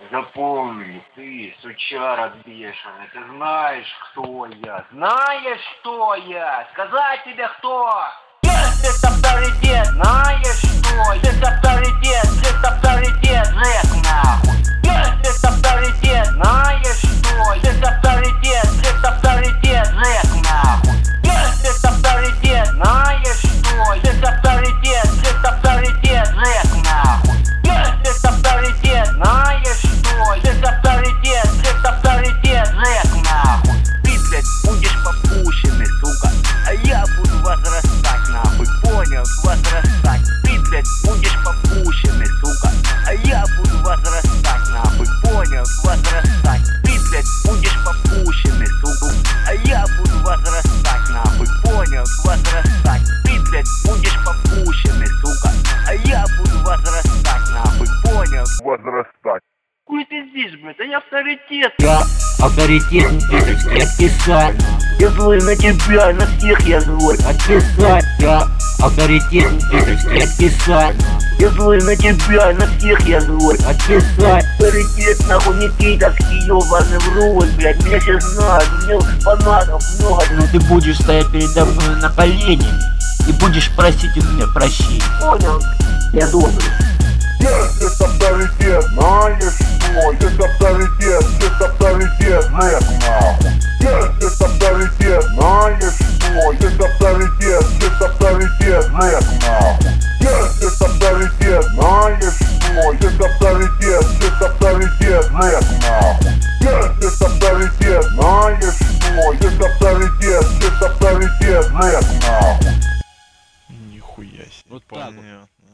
Запомни, ты, сучара бешеный, ты знаешь, кто я? Знаешь, кто я? Сказать тебе, кто? Здесь авторитет, знаешь, что? Здесь авторитет, Жек, нахуй. Здесь авторитет, знаешь, что? Здесь авторитет, Жек, нахуй. Здесь авторитет, знаешь, что? Здесь авторитет, Жек, нахуй. Здесь авторитет, знаешь, что? Здесь авторитет, Жек, нахуй. Ты, блядь, будешь попущенный, сука, а я буду возрастать, нахуй, понял, возрастать. Ты, блядь, будешь попущенный, сука, а я буду возрастать, нахуй, понял, возрастать. Ты, блядь, будешь попущенный, сука, а я буду возрастать, нахуй, понял, возрастать. Ты, блядь, будешь попущенный, сука, а я буду возрастать, нахуй, понял, возрастать. Хуй ты здесь, блядь, а я авторитет. Я авторитет, отписать. Я злой на тебя, на всех я злой. Отписать. Я авторитет, отписать. Я злой на тебя, на всех я злой. Отписать. Авторитет, нахуй, не пей так ебаный в рот, блядь. Меня все знают, у меня фанатов много. Но ты будешь стоять передо мной на колени и будешь просить у меня прощения. Понял? Я добрый. Здесь авторитет, знаешь что? Здесь авторитет, Жек, нахуй. Здесь авторитет, знаешь что? Здесь авторитет, Жек, нахуй. Здесь авторитет, знаешь что? Здесь авторитет, Жек, нахуй. Здесь авторитет, знаешь что? Здесь авторитет, Жек, нахуй. Нихуя себе, Вот так вот. понятно.